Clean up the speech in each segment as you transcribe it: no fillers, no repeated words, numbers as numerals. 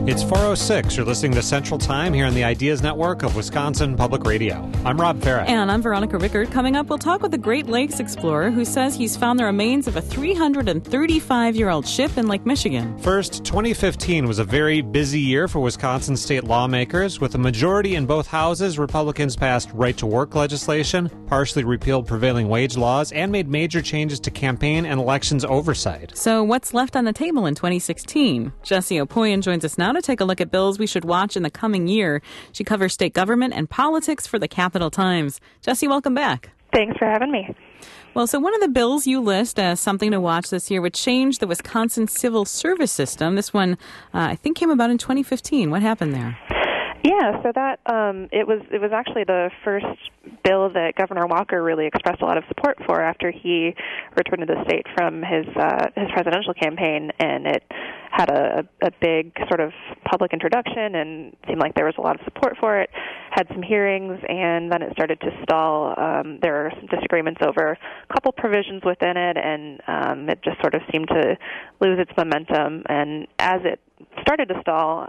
It's 4:06. You're listening to Central Time here on the Ideas Network of Wisconsin Public Radio. I'm Rob Farah. And I'm Veronica Rickert. Coming up, we'll talk with a Great Lakes explorer who says he's found the remains of a 335-year-old ship in Lake Michigan. First, 2015 was a very busy year for Wisconsin state lawmakers. With a majority in both houses, Republicans passed right-to-work legislation, partially repealed prevailing wage laws, and made major changes to campaign and elections oversight. So what's left on the table in 2016? Jessie Opoyan joins us now to take a look at bills we should watch in the coming year. She covers state government and politics for the Capital Times. Jessie, welcome back. Thanks for having me. Well, so one of the bills you list as something to watch this year would change the Wisconsin civil service system. This one, I think, came about in 2015. What happened there? Yeah, so that it was actually the first bill that Governor Walker really expressed a lot of support for after he returned to the state from his presidential campaign, and it had a big sort of public introduction and seemed like there was a lot of support for it, had some hearings, and then it started to stall. There were some disagreements over a couple provisions within it, and it just sort of seemed to lose its momentum. And as it started to stall,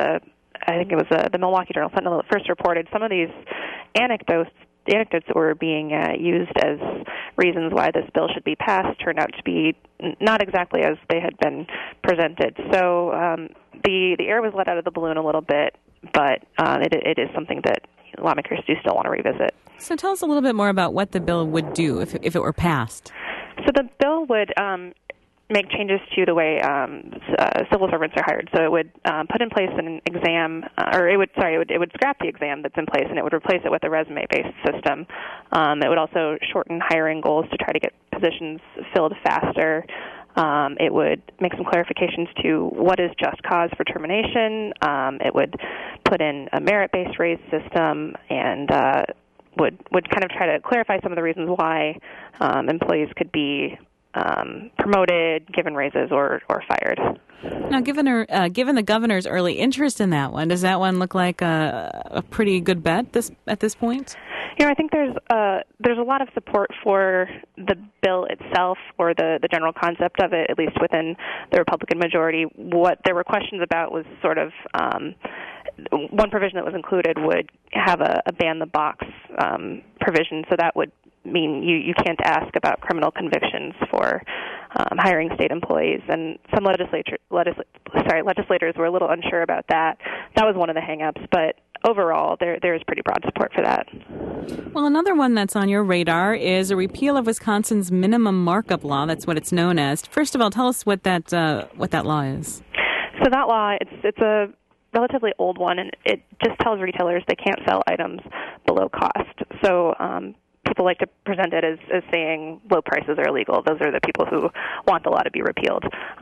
I think it was the Milwaukee Journal Sentinel that first reported some of these anecdotes that were being used as reasons why this bill should be passed turned out to be not exactly as they had been presented. So the air was let out of the balloon a little bit, but it is something that lawmakers do still want to revisit. So tell us a little bit more about what the bill would do if it were passed. So the bill would make changes to the way civil servants are hired. So it would put in place an exam, it would scrap the exam that's in place, and it would replace it with a resume-based system. It would also shorten hiring goals to try to get positions filled faster. It would make some clarifications to what is just cause for termination. It would put in a merit-based raise system, and would kind of try to clarify some of the reasons why employees could be promoted, given raises, or fired. Now, given the governor's early interest in that one, does that one look like a pretty good bet at this point? I think there's a lot of support for the bill itself, or the general concept of it, at least within the Republican majority. What there were questions about was sort of one provision that was included would have a ban the box provision, so that would mean you can't ask about criminal convictions for hiring state employees, and some legislators were a little unsure about that. That was one of the hang-ups, but overall there is pretty broad support for that. Well, another one that's on your radar is a repeal of Wisconsin's minimum markup law. That's what it's known as. First of all, tell us what that law is. So that law, it's a relatively old one, and it just tells retailers they can't sell items below cost. So people like to present it as saying low prices are illegal. Those are the people who want the law to be repealed.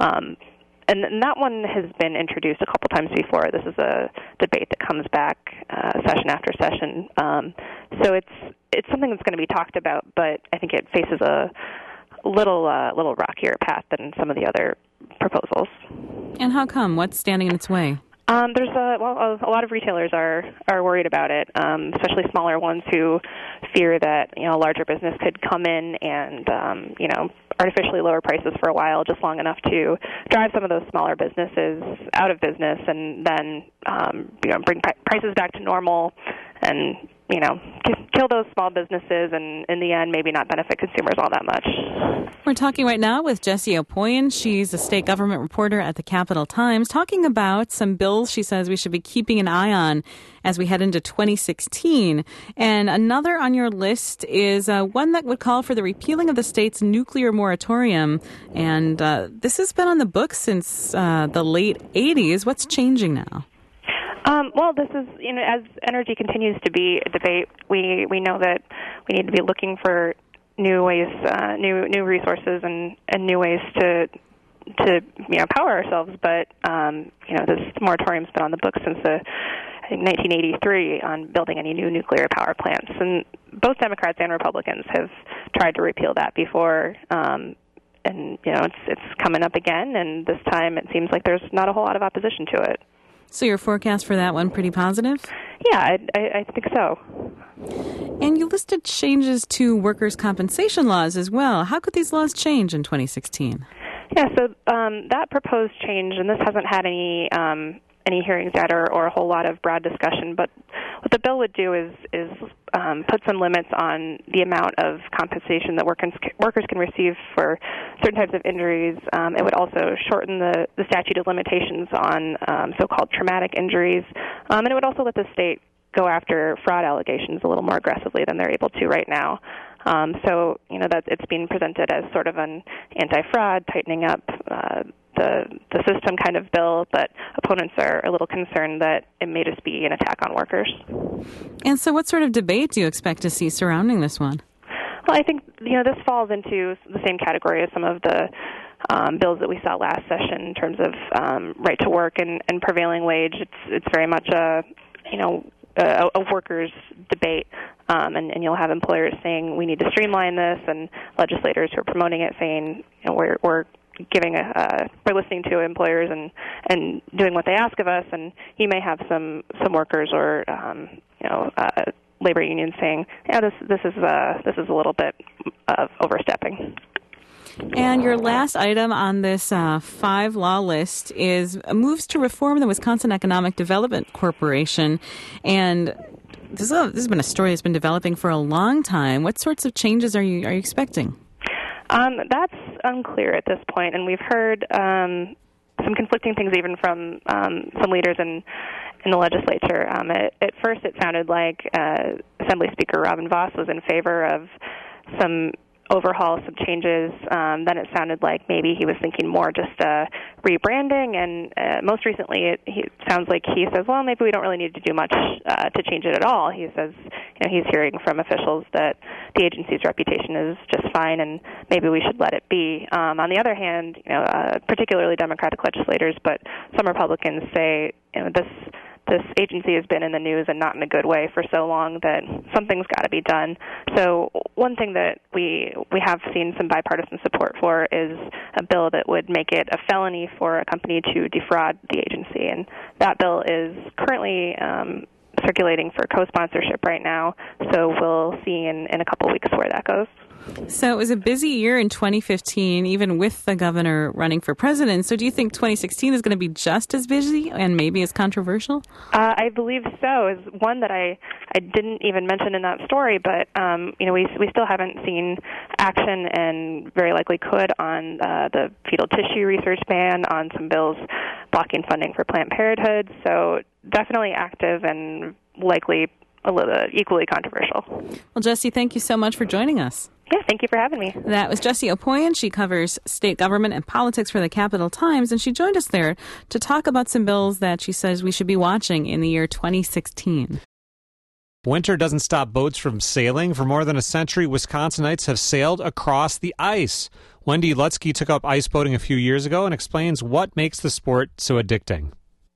And that one has been introduced a couple times before. This is a debate that comes back session after session. So it's something that's going to be talked about, but I think it faces a little rockier path than some of the other proposals. And how come? What's standing in its way? There's a lot of retailers are worried about it, especially smaller ones who fear that a larger business could come in and artificially lower prices for a while, just long enough to drive some of those smaller businesses out of business, and then bring prices back to normal, and kill those small businesses, and in the end maybe not benefit consumers all that much. We're talking right now with Jessie Opoyan. She's a state government reporter at the Capital Times, talking about some bills she says we should be keeping an eye on as we head into 2016. And another on your list is one that would call for the repealing of the state's nuclear moratorium. And this has been on the books since the late 80s. What's changing now? Well, this is, as energy continues to be a debate, we know that we need to be looking for new ways, new resources, and new ways to power ourselves. But this moratorium's been on the books since I think 1983 on building any new nuclear power plants, and both Democrats and Republicans have tried to repeal that before. And it's coming up again, and this time it seems like there's not a whole lot of opposition to it. So your forecast for that one pretty positive? Yeah, I think so. And you listed changes to workers' compensation laws as well. How could these laws change in 2016? Yeah, so that proposed change, and this hasn't had any any hearings yet or a whole lot of broad discussion. But what the bill would do is put some limits on the amount of compensation that workers can receive for certain types of injuries. It would also shorten the statute of limitations on so-called traumatic injuries, and it would also let the state go after fraud allegations a little more aggressively than they're able to right now. So, that it's being presented as sort of an anti-fraud, tightening up the system kind of bill, but opponents are a little concerned that it may just be an attack on workers. And so what sort of debate do you expect to see surrounding this one? Well, I think, this falls into the same category as some of the bills that we saw last session in terms of right to work and prevailing wage. It's very much a workers' debate, and you'll have employers saying we need to streamline this, and legislators who are promoting it saying we're listening to employers and doing what they ask of us. And you may have some workers or labor unions saying, this is a little bit of overstepping. And your last item on this 5-law list is moves to reform the Wisconsin Economic Development Corporation. And this has been a story that's been developing for a long time. What sorts of changes are you expecting? That's unclear at this point, and we've heard some conflicting things even from some leaders in the legislature. At first, it sounded like Assembly Speaker Robin Vos was in favor of some overhaul, some changes. Then it sounded like maybe he was thinking more just rebranding, and most recently it sounds like he says, well, maybe we don't really need to do much to change it at all. He says he's hearing from officials that the agency's reputation is just fine and maybe we should let it be. On the other hand, particularly Democratic legislators, but some Republicans say this agency has been in the news and not in a good way for so long that something's got to be done. So one thing that we have seen some bipartisan support for is a bill that would make it a felony for a company to defraud the agency. And that bill is currently circulating for co-sponsorship right now. So we'll see in a couple weeks where that goes. So it was a busy year in 2015, even with the governor running for president. So do you think 2016 is going to be just as busy and maybe as controversial? I believe so. Is one that I didn't even mention in that story, but we still haven't seen action and very likely could on the fetal tissue research ban, on some bills blocking funding for Planned Parenthood. So definitely active and likely a little equally controversial. Well, Jessie, thank you so much for joining us. Yeah, thank you for having me. That was Jessie Opoyan. She covers state government and politics for the Capital Times, and she joined us there to talk about some bills that she says we should be watching in the year 2016. Winter doesn't stop boats from sailing. For more than a century, Wisconsinites have sailed across the ice. Wendy Lutzke took up ice boating a few years ago and explains what makes the sport so addicting.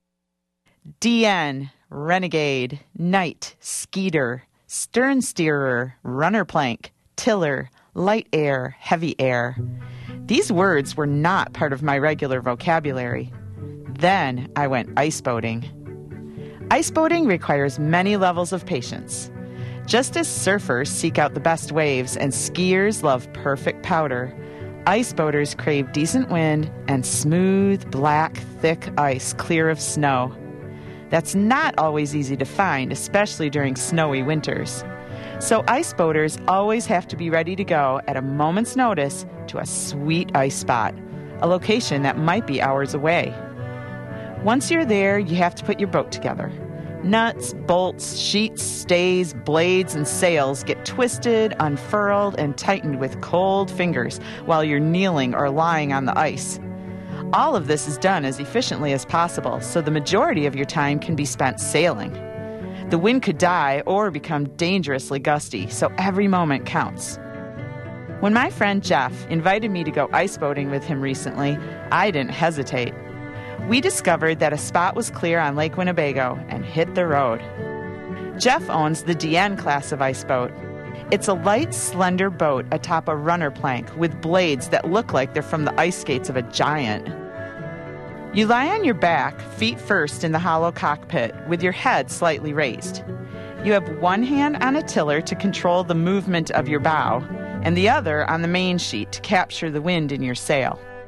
DN, Renegade, Knight, Skeeter, Stern Steerer, Runner Plank, Tiller, Light Air, Heavy Air. These words were not part of my regular vocabulary. Then I went ice boating. Ice boating requires many levels of patience. Just as surfers seek out the best waves and skiers love perfect powder, ice boaters crave decent wind and smooth, black, thick ice clear of snow. That's not always easy to find, especially during snowy winters. So ice boaters always have to be ready to go at a moment's notice to a sweet ice spot, a location that might be hours away. Once you're there, you have to put your boat together. Nuts, bolts, sheets, stays, blades, and sails get twisted, unfurled, and tightened with cold fingers while you're kneeling or lying on the ice. All of this is done as efficiently as possible, so the majority of your time can be spent sailing. The wind could die or become dangerously gusty, so every moment counts. When my friend Jeff invited me to go ice boating with him recently, I didn't hesitate. We discovered that a spot was clear on Lake Winnebago and hit the road. Jeff owns the DN class of ice boat. It's a light, slender boat atop a runner plank with blades that look like they're from the ice skates of a giant. You lie on your back, feet first in the hollow cockpit, with your head slightly raised. You have one hand on a tiller to control the movement of your bow, and the other on the main sheet to capture the wind in your sail.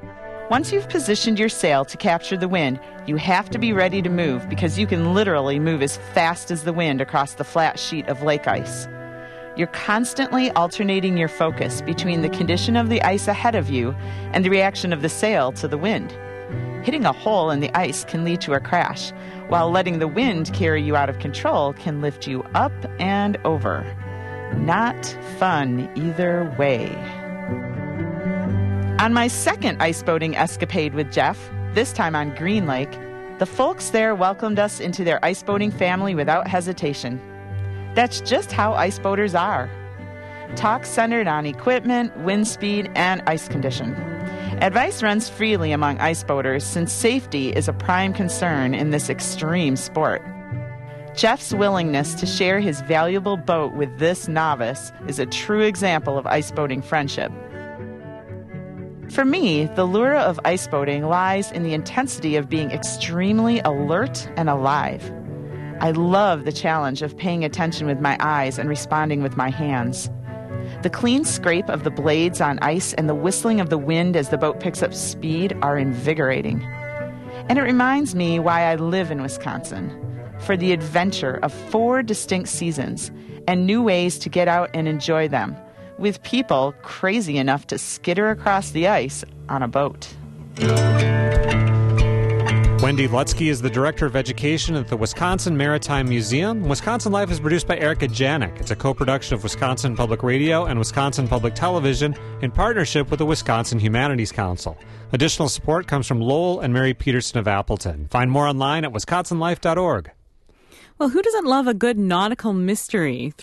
Once you've positioned your sail to capture the wind, you have to be ready to move because you can literally move as fast as the wind across the flat sheet of lake ice. You're constantly alternating your focus between the condition of the ice ahead of you and the reaction of the sail to the wind. Hitting a hole in the ice can lead to a crash, while letting the wind carry you out of control can lift you up and over. Not fun either way. On my second ice boating escapade with Jeff, this time on Green Lake, the folks there welcomed us into their ice boating family without hesitation. That's just how ice boaters are. Talk centered on equipment, wind speed, and ice condition. Advice runs freely among ice boaters since safety is a prime concern in this extreme sport. Jeff's willingness to share his valuable boat with this novice is a true example of ice boating friendship. For me, the lure of ice boating lies in the intensity of being extremely alert and alive. I love the challenge of paying attention with my eyes and responding with my hands. The clean scrape of the blades on ice and the whistling of the wind as the boat picks up speed are invigorating. And it reminds me why I live in Wisconsin, for the adventure of 4 distinct seasons and new ways to get out and enjoy them, with people crazy enough to skitter across the ice on a boat. Wendy Lutzke is the Director of Education at the Wisconsin Maritime Museum. Wisconsin Life is produced by Erica Janik. It's a co-production of Wisconsin Public Radio and Wisconsin Public Television in partnership with the Wisconsin Humanities Council. Additional support comes from Lowell and Mary Peterson of Appleton. Find more online at wisconsinlife.org. Well, who doesn't love a good nautical mystery?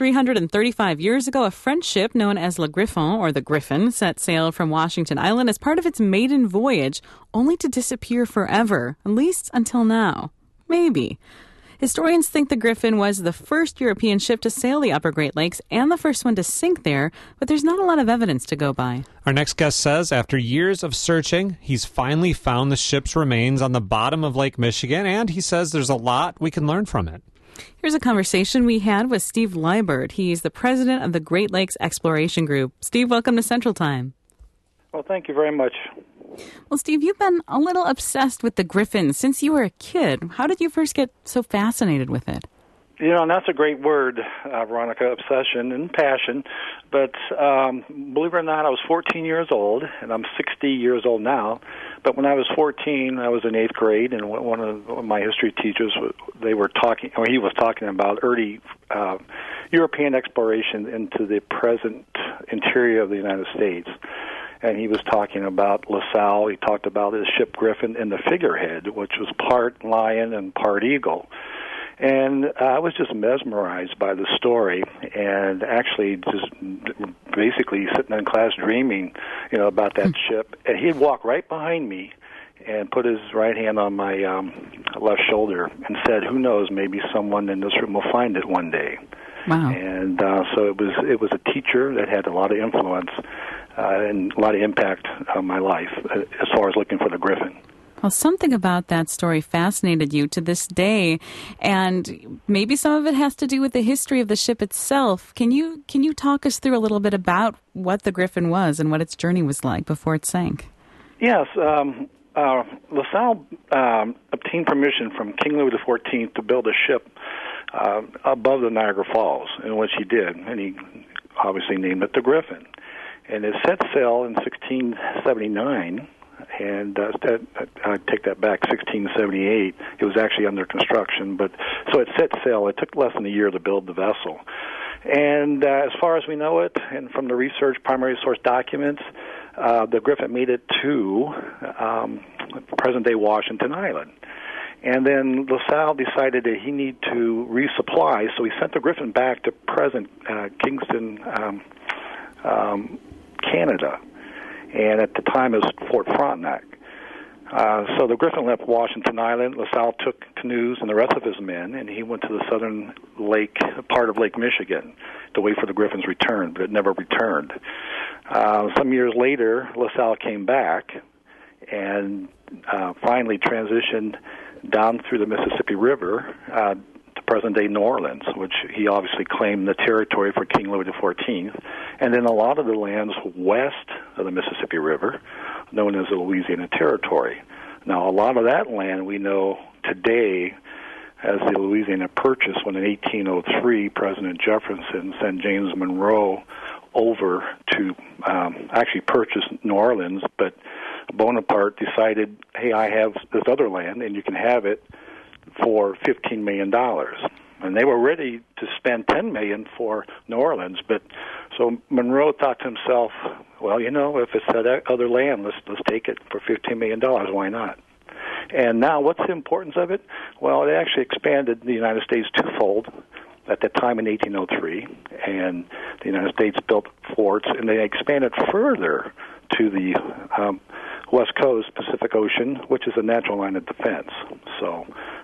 335 years ago, a French ship known as Le Griffon, or the Griffin, set sail from Washington Island as part of its maiden voyage, only to disappear forever, at least until now. Maybe. Historians think the Griffin was the first European ship to sail the Upper Great Lakes and the first one to sink there, but there's not a lot of evidence to go by. Our next guest says after years of searching, he's finally found the ship's remains on the bottom of Lake Michigan, and he says there's a lot we can learn from it. Here's a conversation we had with Steve Liebert. He's the president of the Great Lakes Exploration Group. Steve, welcome to Central Time. Well, thank you very much. Well, Steve, you've been a little obsessed with the Griffin since you were a kid. How did you first get so fascinated with it? You know, and that's a great word, Veronica, obsession and passion. But believe it or not, I was 14 years old, and I'm 60 years old now. But when I was 14, I was in 8th grade, and one of my history teachers, he was talking about early European exploration into the present interior of the United States. And he was talking about LaSalle. He talked about his ship Griffin and the figurehead, which was part lion and part eagle. And I was just mesmerized by the story, and actually just basically sitting in class dreaming, about that ship. And he'd walk right behind me and put his right hand on my left shoulder and said, "Who knows? Maybe someone in this room will find it one day." Wow! And so it was a teacher that had a lot of influence and a lot of impact on my life as far as looking for the Griffin. Well, something about that story fascinated you to this day, and maybe some of it has to do with the history of the ship itself. Can you talk us through a little bit about what the Griffin was and what its journey was like before it sank? Yes. LaSalle obtained permission from King Louis XIV to build a ship above the Niagara Falls, and which he did, and he obviously named it the Griffin. And it set sail in 1679. And I take that back, 1678. It was actually under construction, but so it set sail. It took less than a year to build the vessel. And as far as we know it, and from the research primary source documents, the Griffin made it to present-day Washington Island. And then LaSalle decided that he needed to resupply, so he sent the Griffin back to present Kingston, Canada. And at the time it was Fort Frontenac. So the Griffin left Washington Island. LaSalle took canoes and the rest of his men, and he went to the southern part of Lake Michigan to wait for the Griffin's return, but it never returned. Some years later, LaSalle came back and finally transitioned down through the Mississippi River to present-day New Orleans, which he obviously claimed the territory for King Louis XIV, and then a lot of the lands west of the Mississippi River, known as the Louisiana Territory. Now, a lot of that land we know today as the Louisiana Purchase, when in 1803 President Jefferson sent James Monroe over to actually purchase New Orleans, but Bonaparte decided, hey, I have this other land, and you can have it for $15 million. And they were ready to spend $10 million for New Orleans, but so Monroe thought to himself, well, if it's that other land, let's take it for $15 million. Why not? And now, what's the importance of it? Well, it actually expanded the United States twofold at that time in 1803, and the United States built forts, and they expanded further to the West Coast, Pacific Ocean, which is a natural line of defense. So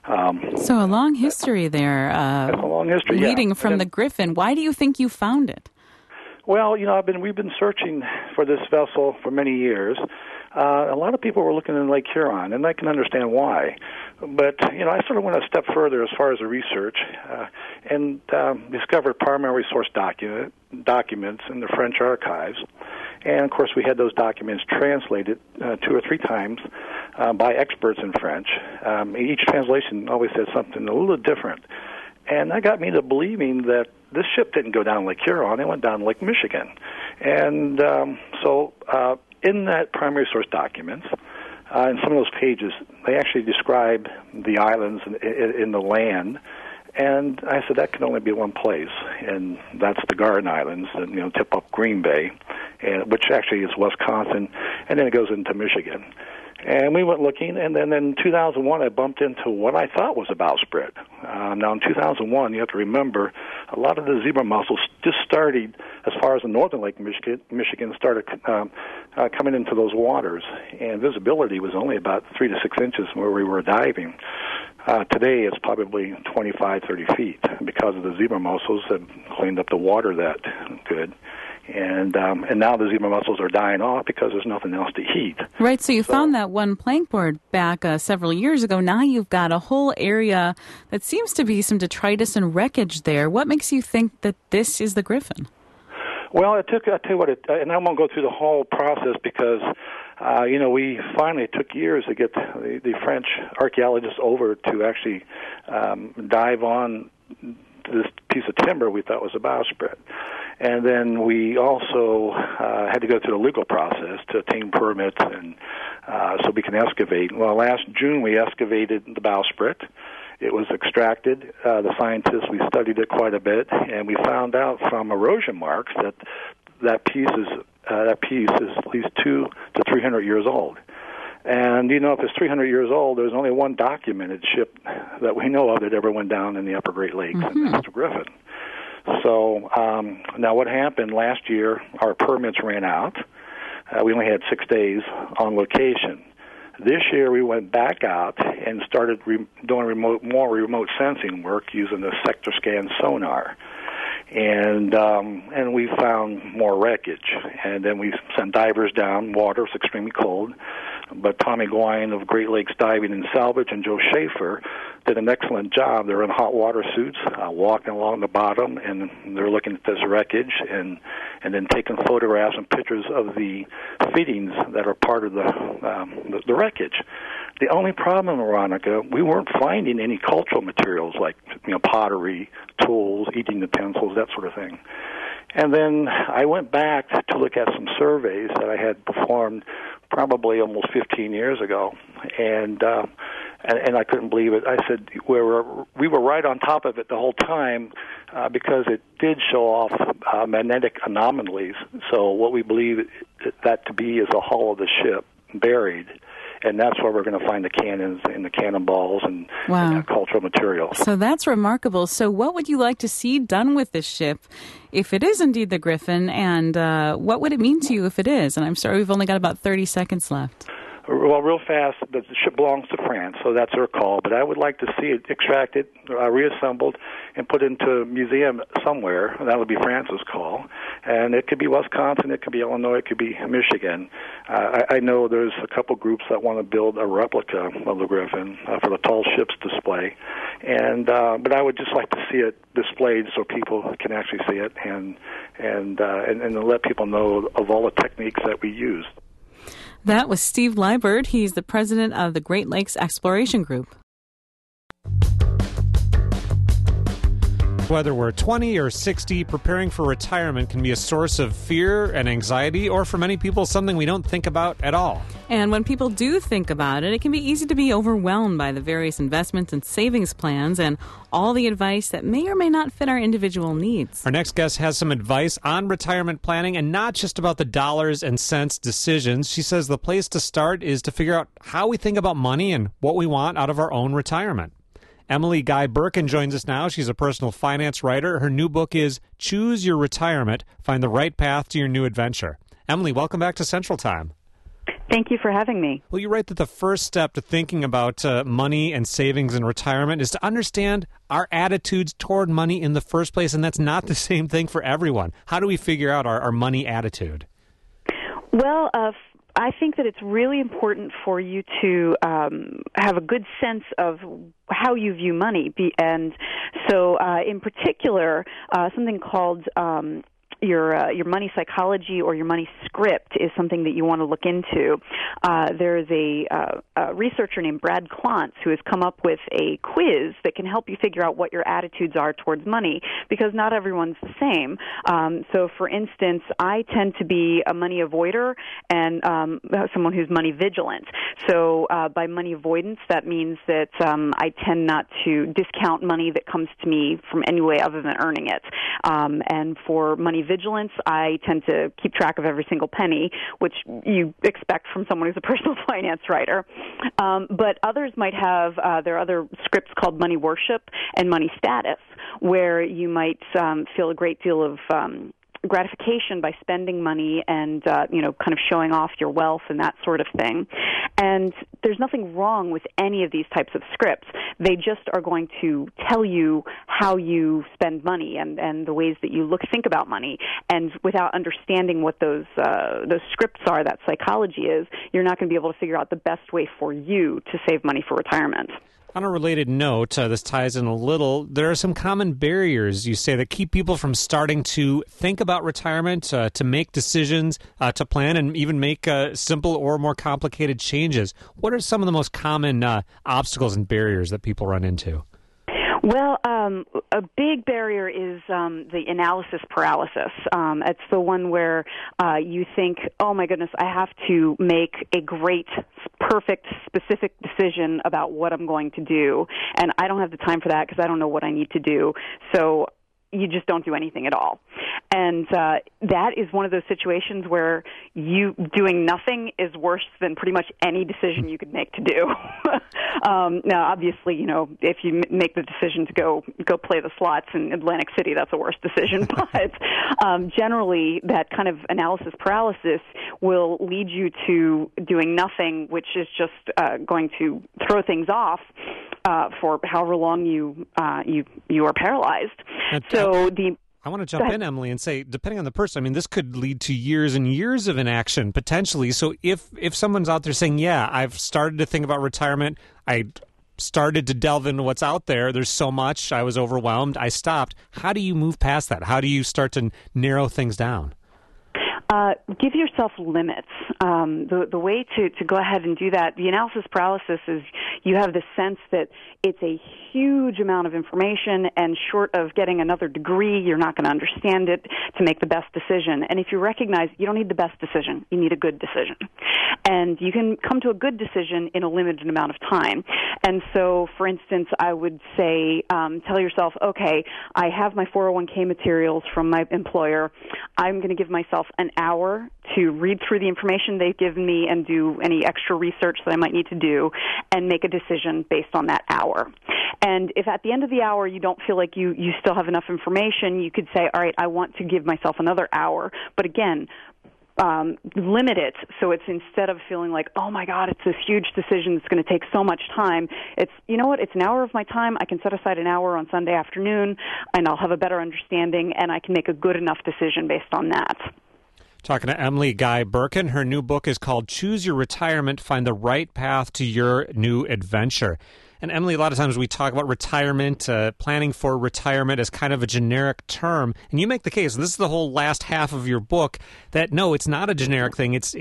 a long history there. That's a long history, leading from the Griffin. Why do you think you found it? Well, we've been searching for this vessel for many years. A lot of people were looking in Lake Huron, and I can understand why. But, I sort of went a step further as far as the research and discovered primary source documents in the French archives. And, of course, we had those documents translated 2 or 3 times by experts in French. Each translation always said something a little different. And that got me to believing that this ship didn't go down Lake Huron, it went down Lake Michigan. And so in that primary source documents, in some of those pages, they actually describe the islands in the land. And I said that can only be one place, and that's the Garden Islands that tip up Green Bay, which actually is Wisconsin, and then it goes into Michigan. And we went looking, and then in 2001, I bumped into what I thought was a bowsprit. Now, in 2001, you have to remember, a lot of the zebra mussels just started, as far as the northern Lake Michigan started coming into those waters, and visibility was only about 3 to 6 inches where we were diving. Today, it's probably 25, 30 feet because of the zebra mussels that cleaned up the water that good. And now the zebra mussels are dying off because there's nothing else to eat. Right, so you found that one plankboard back several years ago. Now you've got a whole area that seems to be some detritus and wreckage there. What makes you think that this is the Griffin? Well, I'll tell you what, and I won't go through the whole process because, we finally took years to get the French archaeologists over to actually dive on this piece of timber we thought was a bowsprit. And then we also had to go through the legal process to obtain permits and so we can excavate. Well, last June we excavated the bowsprit. It was extracted. The scientists, we studied it quite a bit, and we found out from erosion marks that piece is at least 200 to 300 years old. And, if it's 300 years old, there's only one documented ship that we know of that ever went down in the Upper Great Lakes, and that's the Griffin. So now what happened last year, our permits ran out. We only had 6 days on location. This year we went back out and started doing more remote sensing work using the sector scan sonar. And we found more wreckage. And then we sent divers down. Water was extremely cold. But Tommy Gwine of Great Lakes Diving and Salvage and Joe Schaefer did an excellent job. They're in hot water suits, walking along the bottom, and they're looking at this wreckage and then taking photographs and pictures of the fittings that are part of the wreckage. The only problem, Veronica, we weren't finding any cultural materials like pottery, tools, eating utensils, that sort of thing. And then I went back to look at some surveys that I had performed probably almost 15 years ago, and I couldn't believe it. I said we were right on top of it the whole time because it did show off magnetic anomalies. So what we believe that to be is a hull of the ship buried. And that's where we're going to find the cannons and the cannonballs and cultural materials. So that's remarkable. So what would you like to see done with this ship if it is indeed the Griffin? And what would it mean to you if it is? And I'm sorry, we've only got about 30 seconds left. Well, real fast, the ship belongs to France, so that's their call. But I would like to see it extracted, reassembled, and put into a museum somewhere. That would be France's call. And it could be Wisconsin, it could be Illinois, it could be Michigan. I know there's a couple groups that want to build a replica of the Griffin for the tall ships display. And but I would just like to see it displayed so people can actually see it and let people know of all the techniques that we use. That was Steve Liebert. He's the president of the Great Lakes Exploration Group. Whether we're 20 or 60, preparing for retirement can be a source of fear and anxiety, or for many people, something we don't think about at all. And when people do think about it, it can be easy to be overwhelmed by the various investments and savings plans and all the advice that may or may not fit our individual needs. Our next guest has some advice on retirement planning, and not just about the dollars and cents decisions. She says the place to start is to figure out how we think about money and what we want out of our own retirement. Emily Guy Birken joins us now. She's a personal finance writer. Her new book is Choose Your Retirement, Find the Right Path to Your New Adventure. Emily, welcome back to Central Time. Thank you for having me. Well, you write that the first step to thinking about money and savings and retirement is to understand our attitudes toward money in the first place, and that's not the same thing for everyone. How do we figure out our money attitude? Well, I think that it's really important for you to have a good sense of how you view money. And so in particular, something called your money psychology or your money script is something that you want to look into. There's a researcher named Brad Klontz who has come up with a quiz that can help you figure out what your attitudes are towards money, because not everyone's the same. So, for instance, I tend to be a money avoider and someone who's money vigilant. So by money avoidance, that means that I tend not to discount money that comes to me from any way other than earning it. And for money vigilance, I tend to keep track of every single penny, which you expect from someone who's a personal finance writer. But others might have, there are other scripts called money worship and money status, where you might feel a great deal of gratification by spending money and, kind of showing off your wealth and that sort of thing. And there's nothing wrong with any of these types of scripts. They just are going to tell you how you spend money and the ways that you think about money. And without understanding what those scripts are, that psychology is, you're not going to be able to figure out the best way for you to save money for retirement. On a related note, this ties in a little, there are some common barriers, you say, that keep people from starting to think about retirement, to make decisions, to plan, and even make simple or more complicated changes. What are some of the most common obstacles and barriers that people run into? Well, a big barrier is the analysis paralysis. It's the one where you think, oh, my goodness, I have to make a great, perfect, specific decision about what I'm going to do, and I don't have the time for that because I don't know what I need to do. So you just don't do anything at all. And that is one of those situations where you doing nothing is worse than pretty much any decision you could make to do. Now, obviously, if you make the decision to go play the slots in Atlantic City, that's a worse decision. But generally, that kind of analysis paralysis will lead you to doing nothing, which is just going to throw things off for however long you are paralyzed. I want to jump in, Emily, and say, depending on the person, this could lead to years and years of inaction, potentially. So if someone's out there saying, yeah, I've started to think about retirement, I started to delve into what's out there, there's so much, I was overwhelmed, I stopped. How do you move past that? How do you start to narrow things down? Give yourself limits. The way to go ahead and do that, the analysis paralysis is you have the sense that it's a huge amount of information, and short of getting another degree, you're not going to understand it to make the best decision. And if you recognize you don't need the best decision, you need a good decision. And you can come to a good decision in a limited amount of time. And so, for instance, I would say, tell yourself, okay, I have my 401k materials from my employer. I'm going to give myself an hour to read through the information they've given me and do any extra research that I might need to do and make a decision based on that hour. And if at the end of the hour you don't feel like you still have enough information, you could say, all right, I want to give myself another hour. But again, limit it so it's, instead of feeling like, oh my God, it's this huge decision that's going to take so much time, it's, you know what, it's an hour of my time. I can set aside an hour on Sunday afternoon and I'll have a better understanding and I can make a good enough decision based on that. Talking to Emily Guy Birken. Her new book is called Choose Your Retirement, Find the Right Path to Your New Adventure. And Emily, a lot of times we talk about retirement, planning for retirement as kind of a generic term. And you make the case, and this is the whole last half of your book, that no, it's not a generic thing. It's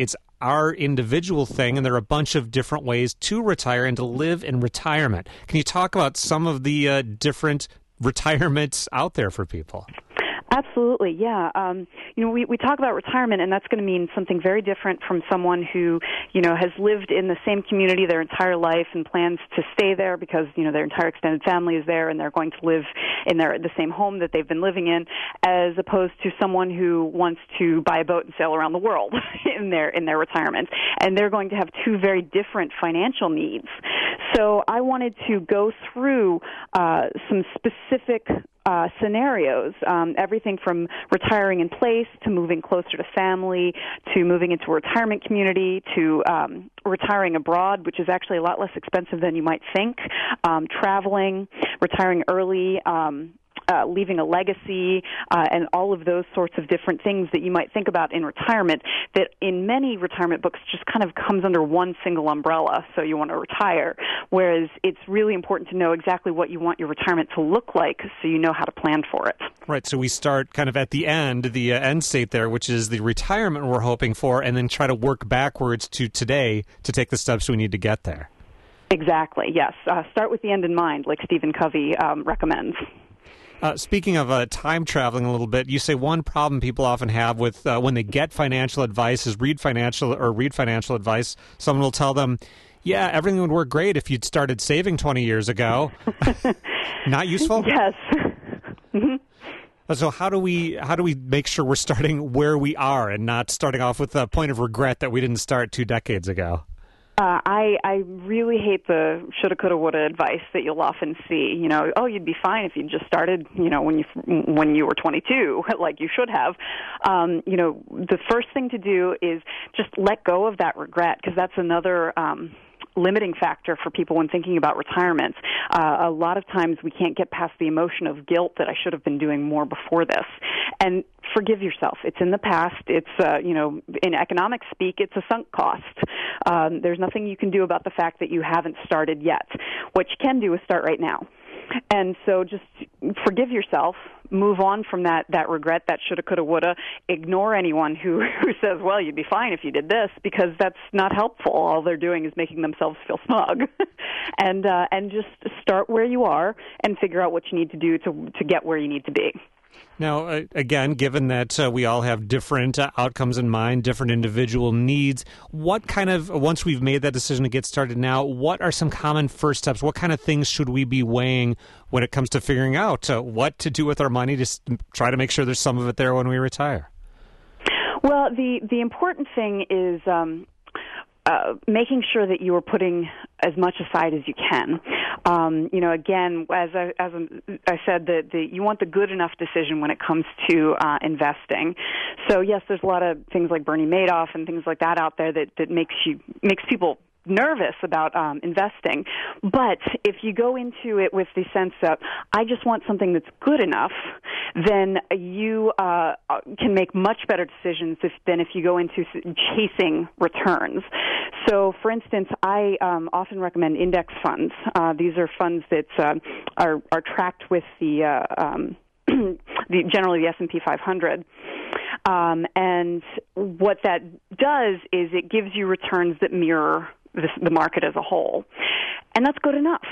our individual thing, and there are a bunch of different ways to retire and to live in retirement. Can you talk about some of the different retirements out there for people? Absolutely, yeah. We talk about retirement, and that's going to mean something very different from someone who, has lived in the same community their entire life and plans to stay there because, their entire extended family is there and they're going to live in the same home that they've been living in, as opposed to someone who wants to buy a boat and sail around the world in their retirement. And they're going to have two very different financial needs. So I wanted to go through some specific scenarios, everything from retiring in place to moving closer to family to moving into a retirement community to retiring abroad, which is actually a lot less expensive than you might think, traveling, retiring early, leaving a legacy, and all of those sorts of different things that you might think about in retirement that in many retirement books just kind of comes under one single umbrella. So you want to retire, whereas it's really important to know exactly what you want your retirement to look like so you know how to plan for it. Right, so we start kind of at the end state there, which is the retirement we're hoping for, and then try to work backwards to today to take the steps we need to get there. Exactly, yes. Start with the end in mind, like Stephen Covey recommends. Speaking of time traveling a little bit, you say one problem people often have with when they get financial advice is read financial advice. Someone will tell them, yeah, everything would work great if you'd started saving 20 years ago. Not useful? Yes. So how do we make sure we're starting where we are and not starting off with a point of regret that we didn't start 2 decades ago? I really hate the shoulda, coulda, woulda advice that you'll often see. You'd be fine if you just started, when you were 22, like you should have. The first thing to do is just let go of that regret, because that's another limiting factor for people when thinking about retirement. A lot of times we can't get past the emotion of guilt that I should have been doing more before this. And forgive yourself. It's in the past. It's, in economic speak, it's a sunk cost. There's nothing you can do about the fact that you haven't started yet. What you can do is start right now. And so just forgive yourself, move on from that regret, that shoulda, coulda, woulda. Ignore anyone who says, well, you'd be fine if you did this, because that's not helpful. All they're doing is making themselves feel smug. And just start where you are and figure out what you need to do to get where you need to be. Now, again, given that we all have different outcomes in mind, different individual needs, what kind of, once we've made that decision to get started now, what are some common first steps? What kind of things should we be weighing when it comes to figuring out what to do with our money to try to make sure there's some of it there when we retire? Well, the important thing is making sure that you are putting as much aside as you can. Again, as I said, that you want the good enough decision when it comes to investing. So yes, there's a lot of things like Bernie Madoff and things like that out there that makes people nervous about investing. But if you go into it with the sense of, I just want something that's good enough, then you can make much better decisions than if you go into chasing returns. So, for instance, I often recommend index funds. These are funds that are tracked with the generally the S&P 500. And what that does is it gives you returns that mirror the market as a whole. And that's good enough.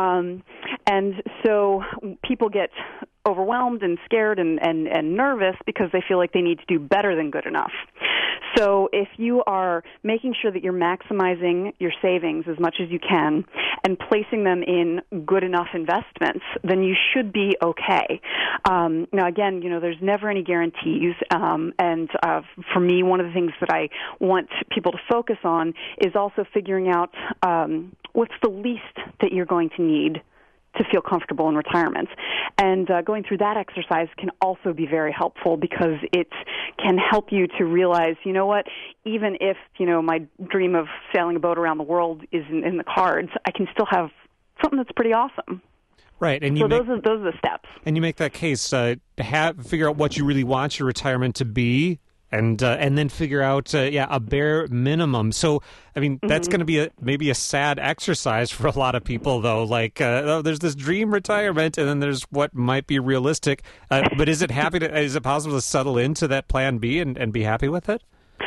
And so people get overwhelmed and scared and nervous because they feel like they need to do better than good enough. So if you are making sure that you're maximizing your savings as much as you can and placing them in good enough investments, then you should be okay. Now, again, there's never any guarantees. And for me, one of the things that I want people to focus on is also figuring out what's the least that you're going to need to feel comfortable in retirement. And going through that exercise can also be very helpful because it can help you to realize, even if, my dream of sailing a boat around the world isn't in the cards, I can still have something that's pretty awesome. Right, and those are the steps. And you make that case, figure out what you really want your retirement to be, and then figure out, a bare minimum. So, that's going to be maybe a sad exercise for a lot of people, though. Like, there's this dream retirement, and then there's what might be realistic. But is it possible to settle into that plan B and be happy with it?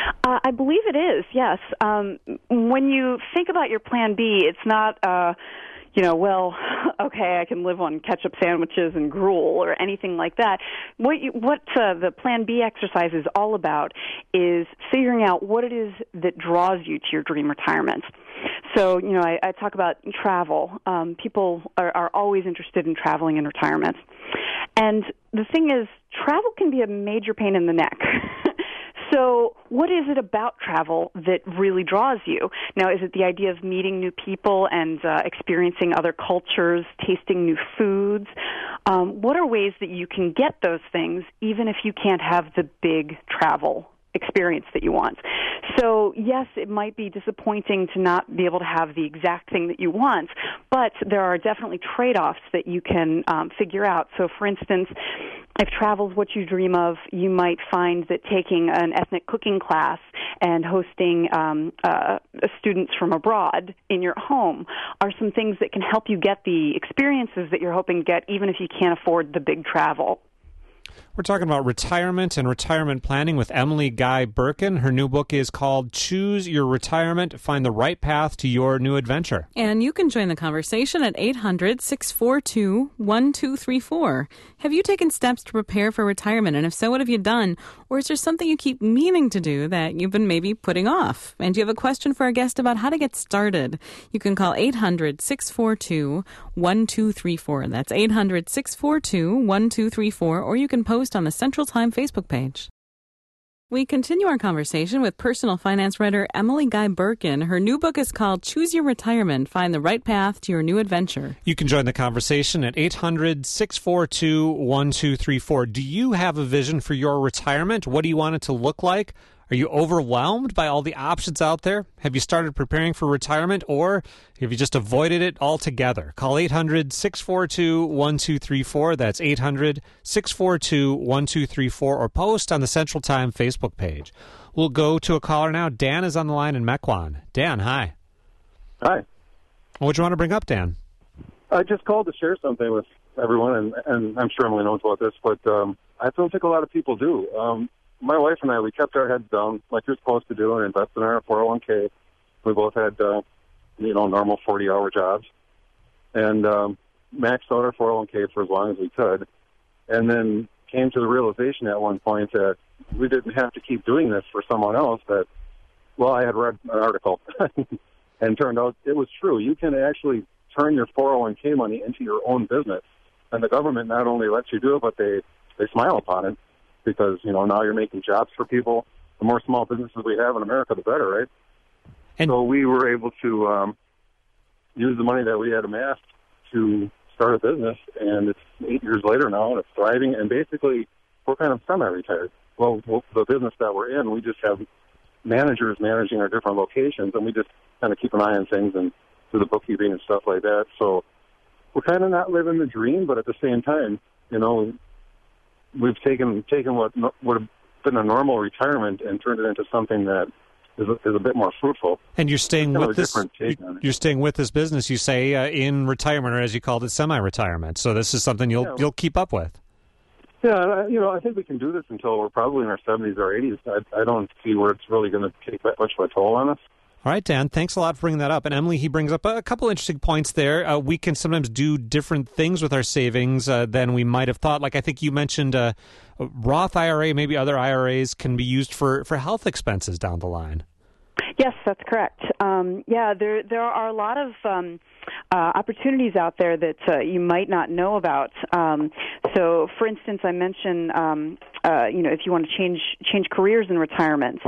I believe it is, yes. When you think about your Plan B, it's not, well, okay, I can live on ketchup sandwiches and gruel or anything like that. What the Plan B exercise is all about is figuring out what it is that draws you to your dream retirement. So, I talk about travel. People are always interested in traveling in retirement. And the thing is, travel can be a major pain in the neck. So what is it about travel that really draws you? Now, is it the idea of meeting new people and experiencing other cultures, tasting new foods? What are ways that you can get those things even if you can't have the big travel experience that you want? So, yes, it might be disappointing to not be able to have the exact thing that you want, but there are definitely trade-offs that you can figure out. So, for instance, if travel is what you dream of, you might find that taking an ethnic cooking class and hosting students from abroad in your home are some things that can help you get the experiences that you're hoping to get, even if you can't afford the big travel. We're talking about retirement and retirement planning with Emily Guy Birken. Her new book is called Choose Your Retirement, Find the Right Path to Your New Adventure. And you can join the conversation at 800-642-1234. Have you taken steps to prepare for retirement? And if so, what have you done? Or is there something you keep meaning to do that you've been maybe putting off? And do you have a question for our guest about how to get started? You can call 800-642-1234. That's 800-642-1234. Or you can post on the Central Time Facebook page. We continue our conversation with personal finance writer Emily Guy Birken. Her new book is called Choose Your Retirement, Find the Right Path to Your New Adventure. You can join the conversation at 800-642-1234. Do you have a vision for your retirement? What do you want it to look like? Are you overwhelmed by all the options out there? Have you started preparing for retirement, or have you just avoided it altogether? Call 800-642-1234. That's 800-642-1234, or post on the Central Time Facebook page. We'll go to a caller now. Dan is on the line in Mequon. Dan, hi. Hi. What do you want to bring up, Dan? I just called to share something with everyone, and I'm sure Emily knows about this, but I don't think a lot of people do. My wife and I, we kept our heads down like you're supposed to do and invested in our 401k. We both had, normal 40-hour jobs, and maxed out our 401k for as long as we could, and then came to the realization at one point that we didn't have to keep doing this for someone else. I had read an article, and turned out it was true. You can actually turn your 401k money into your own business, and the government not only lets you do it, but they smile upon it. Because, now you're making jobs for people. The more small businesses we have in America, the better, right? And so we were able to use the money that we had amassed to start a business, and it's 8 years later now, and it's thriving, and basically we're kind of semi-retired. Well, the business that we're in, we just have managers managing our different locations, and we just kind of keep an eye on things and do the bookkeeping and stuff like that. So we're kind of not living the dream, but at the same time, we've taken what would have been a normal retirement and turned it into something that is a bit more fruitful. And you're staying with this. You're staying with this business. You say in retirement, or as you called it, semi-retirement. So this is something you'll keep up with. Yeah, I think we can do this until we're probably in our 70s or 80s. I don't see where it's really going to take that much of a toll on us. All right, Dan, thanks a lot for bringing that up. And Emily, he brings up a couple interesting points there. We can sometimes do different things with our savings than we might have thought. Like I think you mentioned a Roth IRA, maybe other IRAs can be used for health expenses down the line. Yes, that's correct. There are a lot of opportunities out there that you might not know about. So, for instance, I mentioned, if you want to change careers in retirement,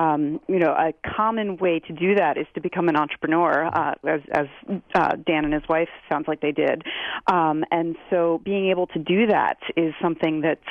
a common way to do that is to become an entrepreneur, as Dan and his wife sounds like they did. And so being able to do that is something that,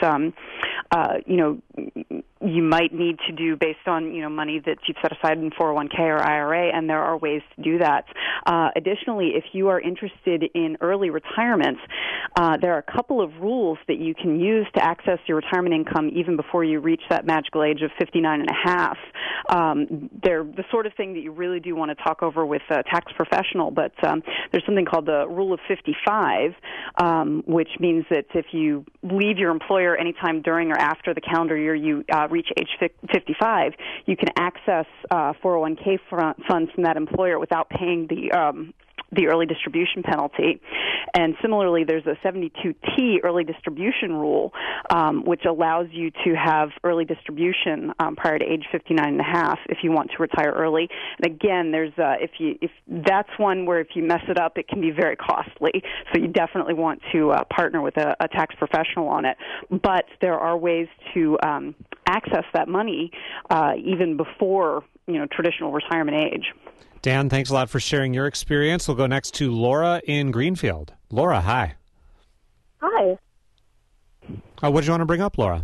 you might need to do based on, money that you've set aside in 401k or IRA, and there are ways to do that. Additionally, if you you are interested in early retirement, there are a couple of rules that you can use to access your retirement income even before you reach that magical age of 59 and a half. They're the sort of thing that you really do want to talk over with a tax professional, but there's something called the Rule of 55, which means that if you leave your employer anytime during or after the calendar year you reach age 55, you can access 401k funds from that employer without paying the early distribution penalty. And similarly, there's a 72T early distribution rule, which allows you to have early distribution prior to age 59 and a half if you want to retire early. And again, there's if that's one where if you mess it up, it can be very costly. So you definitely want to partner with a tax professional on it. But there are ways to access that money even before traditional retirement age. Dan, thanks a lot for sharing your experience. We'll go next to Laura in Greenfield. Laura, hi. Hi. What did you want to bring up, Laura?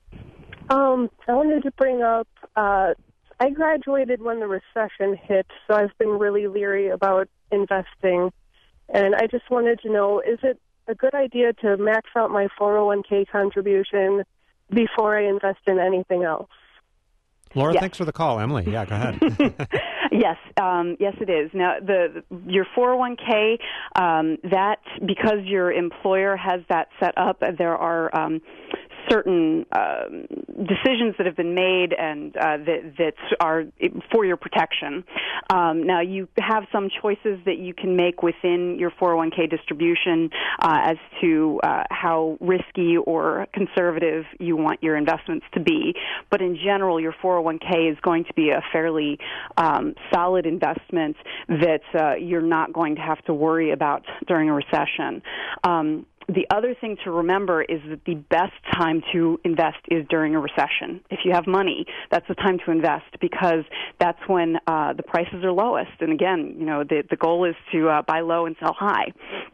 I wanted to bring up, I graduated when the recession hit, so I've been really leery about investing. And I just wanted to know, is it a good idea to max out my 401k contribution before I invest in anything else? Laura, yes. Thanks for the call. Emily, yeah, go ahead. Yes, yes, it is. Now, your 401k, that because your employer has that set up, there are certain decisions that have been made and that are for your protection. Now, you have some choices that you can make within your 401k distribution as to how risky or conservative you want your investments to be. But in general, your 401k is going to be a fairly solid investment that you're not going to have to worry about during a recession. The other thing to remember is that the best time to invest is during a recession. If you have money, that's the time to invest because that's when the prices are lowest. And again, the goal is to buy low and sell high.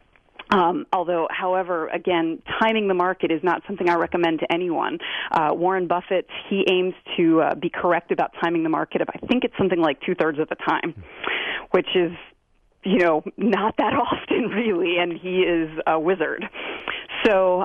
However, again, timing the market is not something I recommend to anyone. Warren Buffett, he aims to be correct about timing the market. I think it's something like 2/3 of the time, which is not that often really, and he is a wizard. So,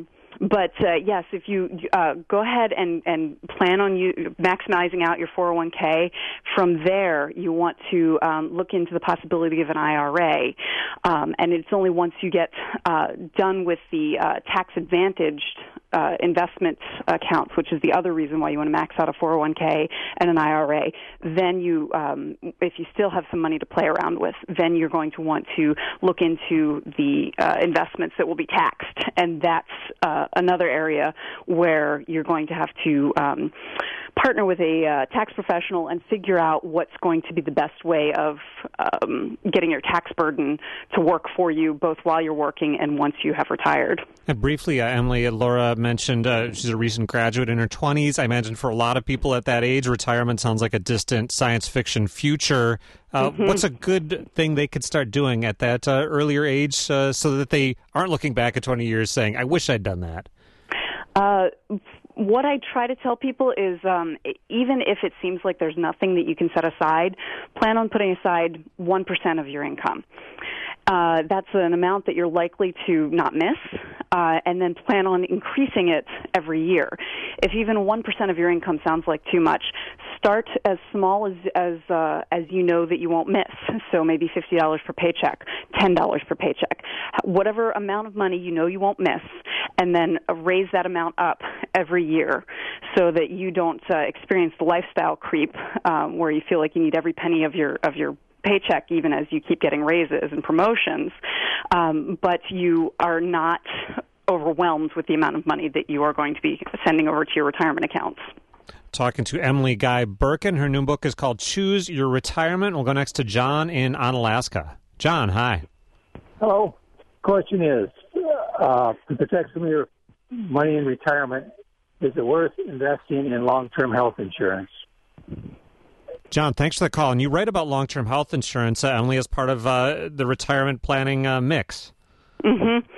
yes, if you go ahead and plan on maximizing out your 401k, from there you want to look into the possibility of an IRA. And it's only once you get done with the tax-advantaged investment accounts, which is the other reason why you want to max out a 401k and an IRA, then you, if you still have some money to play around with, then you're going to want to look into the investments that will be taxed. And that's another area where you're going to have to partner with a tax professional and figure out what's going to be the best way of getting your tax burden to work for you, both while you're working and once you have retired. And briefly, Emily, Laura mentioned she's a recent graduate in her 20s. I imagine for a lot of people at that age, retirement sounds like a distant science fiction future. What's a good thing they could start doing at that earlier age so that they aren't looking back at 20 years saying, I wish I'd done that? What I try to tell people is even if it seems like there's nothing that you can set aside, plan on putting aside 1% of your income. That's an amount that you're likely to not miss, and then plan on increasing it every year. If even 1% of your income sounds like too much, start as small as you know that you won't miss. So maybe $50 per paycheck, $10 per paycheck, whatever amount of money you know you won't miss, and then raise that amount up every year so that you don't experience the lifestyle creep where you feel like you need every penny of your paycheck even as you keep getting raises and promotions, but you are not overwhelmed with the amount of money that you are going to be sending over to your retirement accounts. Talking to Emily Guy Birken. Her new book is called Choose Your Retirement. We'll go next to John in Onalaska. John, hi. Hello. Question is, to protect some of your money in retirement, is it worth investing in long-term health insurance? John, thanks for the call. And you write about long-term health insurance, Emily, as part of the retirement planning mix. Mm-hmm.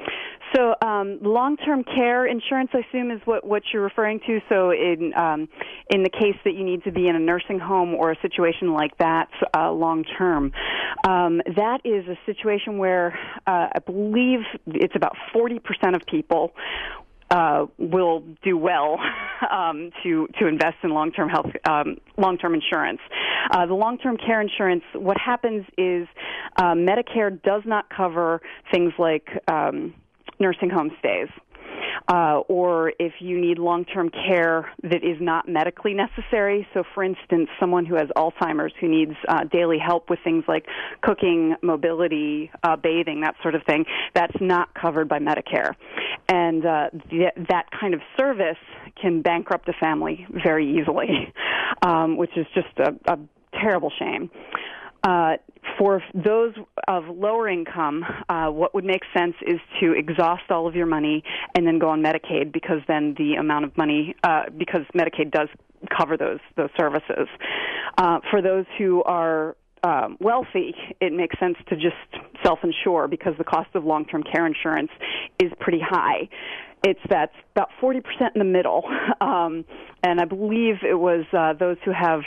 So long-term care insurance, I assume, is what you're referring to. So in the case that you need to be in a nursing home or a situation like that long-term, that is a situation where I believe it's about 40% of people will do well to invest in long-term insurance. The long-term care insurance, what happens is Medicare does not cover things like nursing home stays. Or if you need long-term care that is not medically necessary. So, for instance, someone who has Alzheimer's who needs daily help with things like cooking, mobility, bathing, that sort of thing, that's not covered by Medicare. And that kind of service can bankrupt a family very easily, which is just a terrible shame. For those of lower income, what would make sense is to exhaust all of your money and then go on Medicaid, because then the amount of money, because Medicaid does cover those services. For those who are wealthy, it makes sense to just self-insure, because the cost of long-term care insurance is pretty high. That's about 40% in the middle, and I believe it was those who have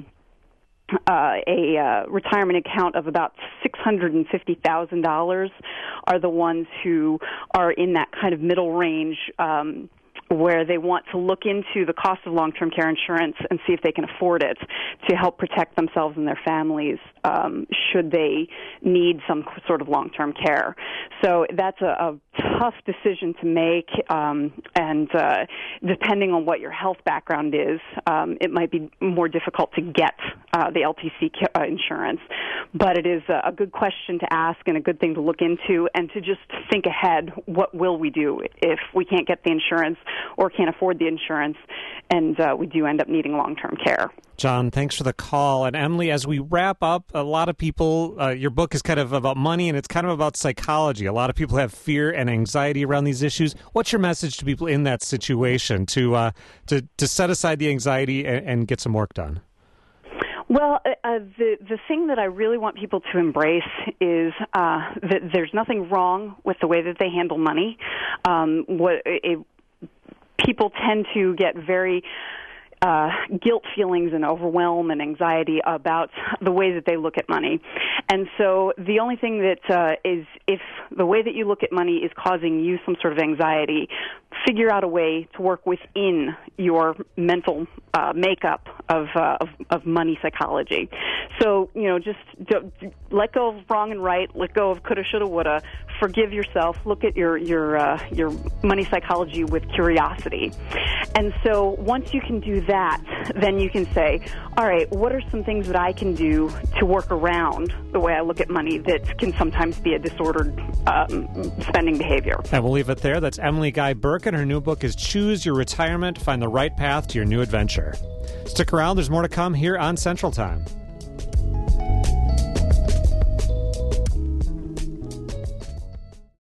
a retirement account of about $650,000 are the ones who are in that kind of middle range, where they want to look into the cost of long-term care insurance and see if they can afford it to help protect themselves and their families should they need some sort of long-term care. So that's a tough decision to make, and depending on what your health background is, it might be more difficult to get the LTC insurance. But it is a good question to ask and a good thing to look into, and to just think ahead, what will we do if we can't get the insurance or can't afford the insurance, and we do end up needing long-term care. John, thanks for the call. And Emily, as we wrap up, a lot of people, your book is kind of about money, and it's kind of about psychology. A lot of people have fear and anxiety around these issues. What's your message to people in that situation to set aside the anxiety and get some work done? Well, the thing that I really want people to embrace is that there's nothing wrong with the way that they handle money. People tend to get very guilt feelings and overwhelm and anxiety about the way that they look at money. And so the only thing that is, if the way that you look at money is causing you some sort of anxiety, figure out a way to work within your mental makeup of money psychology. So, just let go of wrong and right, let go of coulda, shoulda, woulda, forgive yourself, look at your money psychology with curiosity. And so once you can do that, then you can say, all right, what are some things that I can do to work around the way I look at money that can sometimes be a disordered spending behavior? And we'll leave it there. That's Emily Guy Birken. Her new book is Choose Your Retirement, Find the Right Path to Your New Adventure. Stick around. There's more to come here on Central Time.